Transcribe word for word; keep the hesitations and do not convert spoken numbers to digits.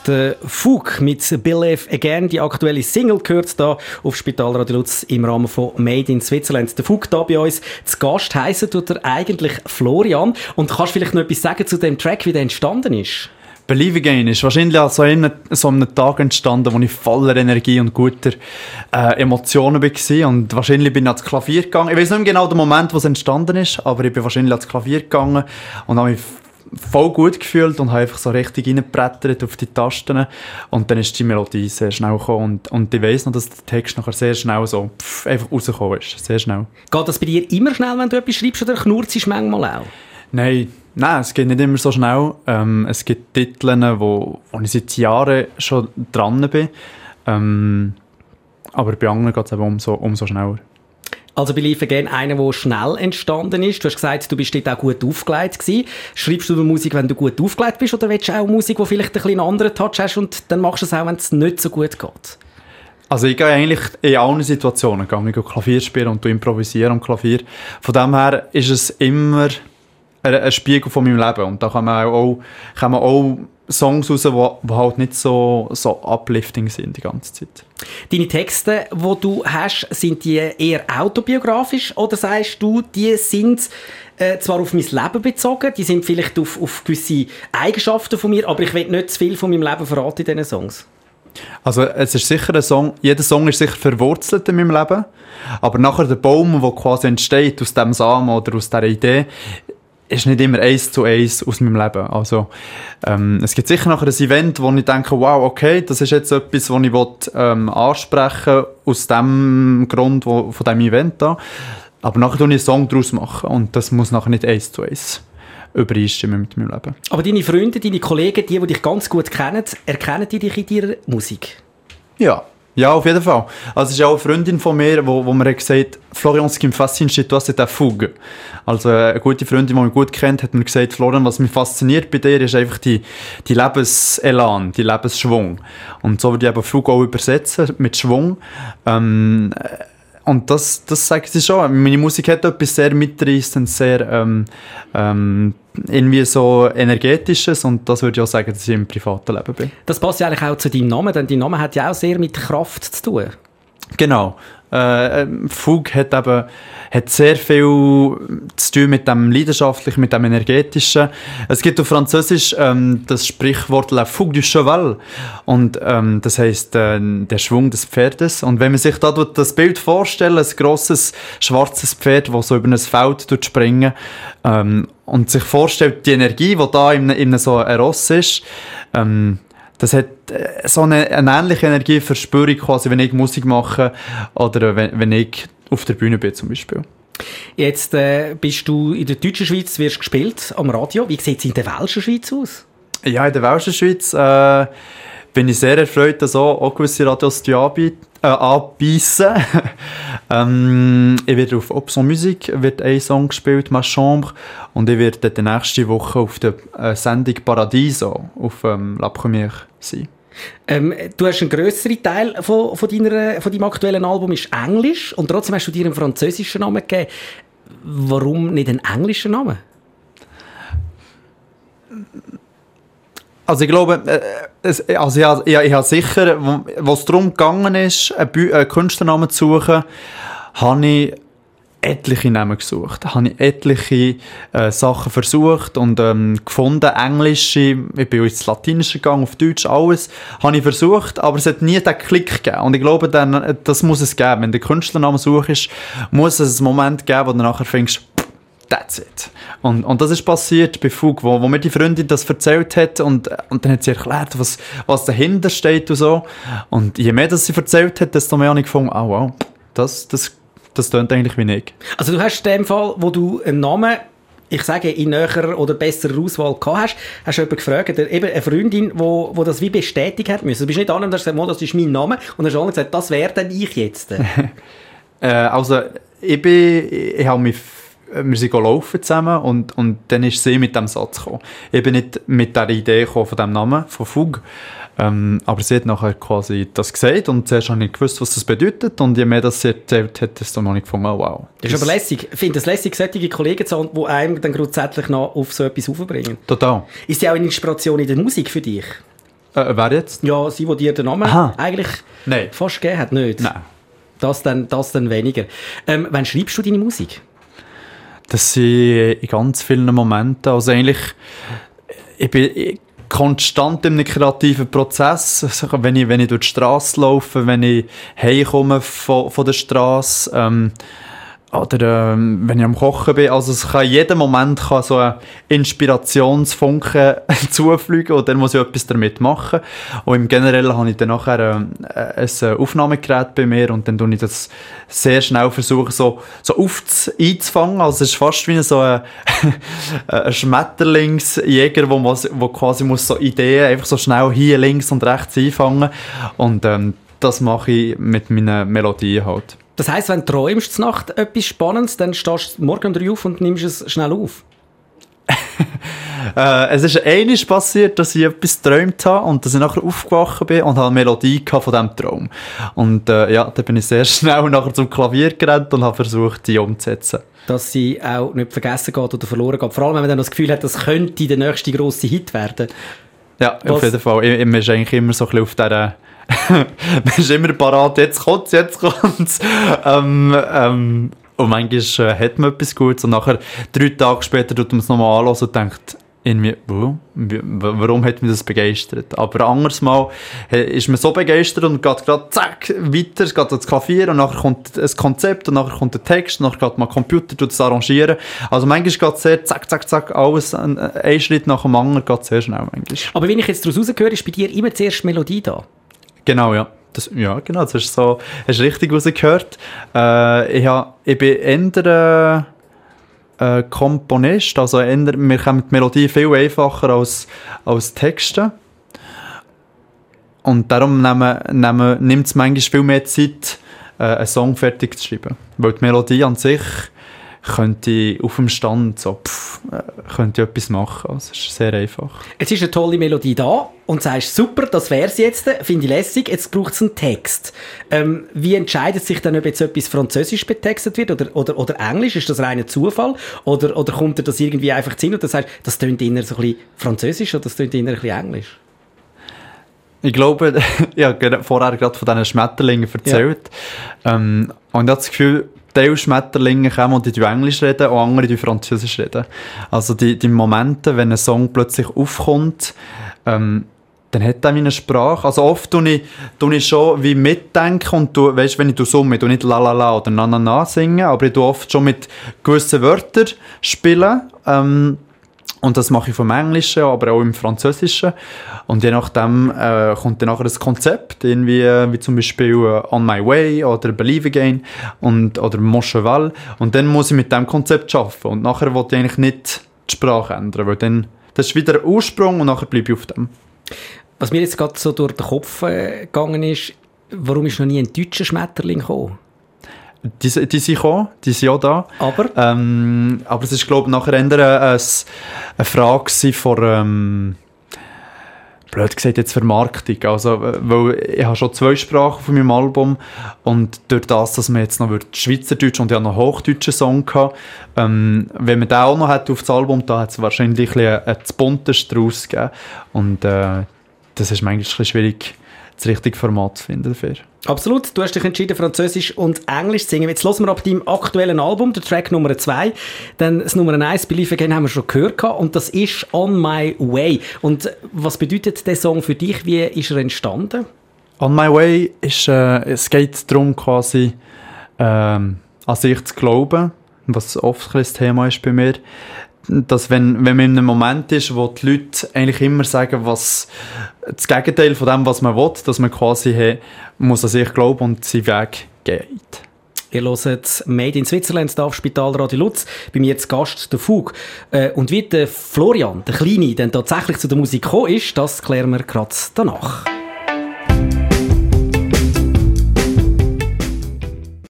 Der Fug mit «Believe Again», die aktuelle Single, gehört da auf Spitalradio Lutz im Rahmen von «Made in Switzerland». Der Fug da bei uns zu Gast heissen tut er eigentlich Florian. Und kannst du vielleicht noch etwas sagen zu dem Track, wie der entstanden ist? «Believe Again» ist wahrscheinlich an so einem, so einem Tag entstanden, wo ich voller Energie und guter äh, Emotionen war. Und wahrscheinlich bin ich ans Klavier gegangen. Ich weiß nicht mehr genau den Moment, wo es entstanden ist, aber ich bin wahrscheinlich ans Klavier gegangen und habe mich voll gut gefühlt und habe einfach so richtig reingebrettert auf die Tasten. Und dann ist die Melodie sehr schnell gekommen. Und, und ich weiss noch, dass der Text nachher sehr schnell so pff, einfach rausgekommen ist. Sehr schnell. Geht das bei dir immer schnell, wenn du etwas schreibst, oder knurzt es manchmal auch? Nein, nein, es geht nicht immer so schnell. Ähm, es gibt Titel, wo, wo ich seit Jahren schon dran bin. Ähm, aber bei anderen geht es eben umso, umso schneller. Also «Believe Again», einer, der schnell entstanden ist. Du hast gesagt, du bist dort auch gut aufgelegt gewesen. Schreibst du nur Musik, wenn du gut aufgelegt bist, oder willst du auch Musik, die vielleicht ein bisschen einen anderen Touch hast, und dann machst du es auch, wenn es nicht so gut geht? Also ich gehe eigentlich in allen Situationen. Ich gehe Klavier spielen und improvisieren am Klavier. Von dem her ist es immer ein Spiegel von meinem Leben. Und da kann man auch, kann man auch Songs raus, die halt nicht so, so uplifting sind die ganze Zeit. Deine Texte, die du hast, sind die eher autobiografisch, oder sagst du, die sind äh, zwar auf mein Leben bezogen, die sind vielleicht auf, auf gewisse Eigenschaften von mir, aber ich will nicht zu viel von meinem Leben verraten in diesen Songs? Also es ist sicher ein Song, jeder Song ist sicher verwurzelt in meinem Leben, aber nachher der Baum, der quasi entsteht aus diesem Samen oder aus dieser Idee, ist nicht immer eins zu eins aus meinem Leben. Also, ähm, es gibt sicher nachher ein Event, wo ich denke, wow, okay, das ist jetzt etwas, was ich will, ähm, ansprechen will, aus dem Grund wo, von diesem Event da. Aber nachher mache ich einen Song daraus machen und das muss nachher nicht eins zu eins übereinstimmen mit meinem Leben. Aber deine Freunde, deine Kollegen, die, die dich ganz gut kennen, erkennen die dich in deiner Musik? Ja. Ja, auf jeden Fall. Also es ist auch eine Freundin von mir, wo, wo mir gesagt hat, Florian, ce qui me fascine chez toi, c'est ta fougue. Also eine gute Freundin, die mich gut kennt, hat mir gesagt, Florian, was mich fasziniert bei dir, ist einfach die, die Lebenselan, die Lebensschwung. Und so würde ich eben Fougue auch übersetzen, mit Schwung. Ähm, und das, das sagt sie schon. Meine Musik hat etwas sehr mitreißendes, sehr ähm, ähm, irgendwie so Energetisches, und das würde ich auch sagen, dass ich im privaten Leben bin. Das passt ja eigentlich auch zu deinem Namen, denn dein Name hat ja auch sehr mit Kraft zu tun. Genau. Äh, Fug hat eben hat sehr viel zu tun mit dem Leidenschaftlichen, mit dem Energetischen. Es gibt auf Französisch ähm, das Sprichwort «la fougue du cheval», und ähm, das heisst äh, der Schwung des Pferdes. Und wenn man sich da das Bild vorstellt, ein grosses schwarzes Pferd, das so über ein Feld springen ähm, und sich vorstellt, die Energie, die da in, in so einem Ross ist, ähm, das hat so eine, eine ähnliche Energie, verspüre ich quasi, wenn ich Musik mache oder wenn, wenn ich auf der Bühne bin zum Beispiel. Jetzt äh, bist du in der deutschen Schweiz, wirst gespielt am Radio. Wie sieht es in der welschen Schweiz aus? Ja, in der welschen Schweiz äh, bin ich sehr erfreut, dass auch, auch gewisse Radios die anbieten. Äh, anbeissen. ähm, ich werde auf Option Musique wird ein Song gespielt, «Ma Chambre», und ich werde die nächste Woche auf der äh, Sendung «Paradiso» auf ähm, «La Première» sein. Ähm, du hast einen grösseren Teil von, von, deiner, von deinem aktuellen Album ist Englisch, und trotzdem hast du dir einen französischen Namen gegeben. Warum nicht einen englischen Namen? Also ich glaube, äh, es, also ich, ich, ich habe sicher, wo es darum gegangen ist, einen, einen Künstlernamen zu suchen, habe ich etliche Namen gesucht. Habe ich etliche äh, Sachen versucht und ähm, gefunden, Englische, ich bin ins Latinische gegangen, auf Deutsch, alles, habe ich versucht, aber es hat nie den Klick gegeben. Und ich glaube, dann, das muss es geben. Wenn du den Künstlernamen suchst, muss es einen Moment geben, wo du nachher findest, that's it. Und, und das ist passiert bei Fug, wo, wo mir die Freundin das erzählt hat, und, und dann hat sie erklärt, was, was dahinter steht und so. Und je mehr das sie erzählt hat, desto mehr habe ich gefunden, oh wow, das, das, das klingt eigentlich wie ich. Also du hast in dem Fall, wo du einen Namen, ich sage, in näherer oder besserer Auswahl gehabt hast, hast du jemanden gefragt, eben eine Freundin, die wo, wo das wie bestätigt hat müssen. Du bist nicht an und hast gesagt, das ist mein Name, und dann hast du gesagt, das wäre dann ich jetzt. äh, also ich bin, ich habe mich wir sind laufen zusammen, und, und dann ist sie mit diesem Satz gekommen. Ich bin nicht mit dieser Idee gekommen von diesem Namen, von Fug, ähm, aber sie hat nachher quasi das gesagt, und zuerst habe ich gewusst, was das bedeutet, und je mehr das sie erzählt hat, desto mehr habe ich gefunden, oh, wow. Das ist aber lässig. Ich finde es lässig, solche Kollegen zu haben, die einem dann grundsätzlich noch auf so etwas aufbringen. Total. Ist sie auch eine Inspiration in der Musik für dich? Äh, wer jetzt? Ja, sie, die dir den Namen Aha. eigentlich Nein. fast gegeben hat, nicht? Nein. Das dann, das dann weniger. Ähm, wann schreibst du deine Musik? Das sind in ganz vielen Momenten. Also eigentlich, ich bin konstant in einem kreativen Prozess. Also wenn ich, wenn ich durch die Straße laufe, wenn ich heimkomme von, von der Straße, ähm, oder ähm, wenn ich am Kochen bin. Also es kann in jedem Moment kann so ein Inspirationsfunken zufliegen und dann muss ich etwas damit machen. Und im Generellen habe ich dann nachher äh, ein Aufnahmegerät bei mir und dann versuche ich das sehr schnell versuchen, so, so aufz- einzufangen. Also es ist fast wie so ein, ein Schmetterlingsjäger, wo, man, wo quasi muss so Ideen einfach so schnell hier links und rechts einfangen. Und ähm, das mache ich mit meinen Melodien halt. Das heisst, wenn du träumst zur Nacht etwas Spannendes, dann stehst du morgen um drei auf und nimmst es schnell auf? äh, es ist einmal passiert, dass ich etwas geträumt habe und dass ich nachher aufgewacht bin und habe eine Melodie von diesem Traum. Und äh, ja, dann bin ich sehr schnell nachher zum Klavier gerannt und habe versucht, die umzusetzen. Dass sie auch nicht vergessen geht oder verloren geht. Vor allem, wenn man dann das Gefühl hat, das könnte der nächste grosse Hit werden. Ja, Was? auf jeden Fall. Ich, ich, man ist eigentlich immer so ein bisschen auf dieser... man ist immer parat, jetzt kommt's, jetzt kommt's. ähm, ähm, und manchmal äh, hat man etwas Gutes und nachher, drei Tage später, tut man es nochmal anhören und denkt, irgendwie, oh, warum hat mich das begeistert? Aber anderes Mal ist man so begeistert und geht gerade zack, weiter, es geht ans Klavier und nachher kommt ein Konzept und nachher kommt der Text und nachher geht man Computer, tut es arrangieren. Also manchmal geht es sehr zack, zack, zack, alles, ein, ein Schritt nach dem anderen geht sehr schnell manchmal. Aber wenn ich jetzt daraus rausgehöre, ist bei dir immer zuerst Melodie da? Genau, ja. Das, ja, genau, das ist so, hast du richtig rausgehört. Äh, ich, hab, ich bin eher äh, Komponist, also eher, mir kommt die Melodie viel einfacher als, als Texte. Und darum nehmen, nehmen, nimmt es manchmal viel mehr Zeit, äh, einen Song fertig zu schreiben. Weil die Melodie an sich könnte ich auf dem Stand so, pff, könnte ich etwas machen. Also es ist sehr einfach. Jetzt ist eine tolle Melodie da und sagst, super, das wär's jetzt, finde ich lässig, jetzt braucht es einen Text. Ähm, wie entscheidet sich dann, ob jetzt etwas Französisch betextet wird oder, oder, oder Englisch? Ist das reiner Zufall? Oder, oder kommt dir das irgendwie einfach zu Sinn und du sagst, das tönt eher so ein bisschen Französisch oder das tönt eher ein bisschen Englisch? Ich glaube, ich habe vorher gerade von diesen Schmetterlingen erzählt. Ja. Ähm, und ich habe das Gefühl, Teil Schmetterlinge kommen und die Englisch reden und andere die Französisch reden. Also die, die Momente, wenn ein Song plötzlich aufkommt, ähm, dann hat er meine Sprache. Also oft tue ich, tue ich schon wie mitdenken und tu, weißt, wenn ich summe, tue ich nicht la la la oder na na na singen, aber ich tue oft schon mit gewissen Wörtern spielen. Ähm, Und das mache ich vom Englischen, aber auch im Französischen. Und je nachdem äh, kommt dann nachher ein Konzept, irgendwie, äh, wie zum Beispiel äh, On My Way oder Believe Again und, oder Mon Cheval. Und dann muss ich mit diesem Konzept arbeiten. Und nachher will ich eigentlich nicht die Sprache ändern, weil dann, das ist wieder ein Ursprung und nachher bleibe ich auf dem. Was mir jetzt gerade so durch den Kopf äh, gegangen ist, warum ist noch nie ein deutscher Schmetterling gekommen? Die, die sind gekommen, die sind auch da. Aber? Ähm, aber es ist, glaube ich, nachher eher eine, eine Frage von, ähm, blöd gesagt, jetzt Vermarktung. Also, weil ich habe schon zwei Sprachen von meinem Album und durch das, dass man jetzt noch Schweizerdeutsch und ich habe noch hochdeutschen Song gehabt, ähm, wenn man den auch noch hätte auf das Album, da hat es wahrscheinlich ein, ein zu buntes draus gegeben. Und äh, das ist manchmal ein bisschen schwierig, das richtige Format zu finden dafür. Absolut, du hast dich entschieden, Französisch und Englisch zu singen. Jetzt hören wir ab deinem aktuellen Album, der Track Nummer zwei. Dann das Nummer eins, Believe Again, haben wir schon gehört und das ist On My Way. Und was bedeutet der Song für dich? Wie ist er entstanden? On My Way ist, äh, es geht darum, quasi ähm, an sich zu glauben, was oft ein Thema ist bei mir. Dass wenn, wenn man in einem Moment ist, wo die Leute eigentlich immer sagen, was das Gegenteil von dem, was man will, dass man quasi hey, muss an sich glauben und seinen Weg geht. Ihr hört Made in Switzerland auf Spitalradio Lutz. Bei mir jetzt Gast, der Fug. Und wie der Florian, der Kleine, dann tatsächlich zu der Musik gekommen ist, das klären wir gerade danach.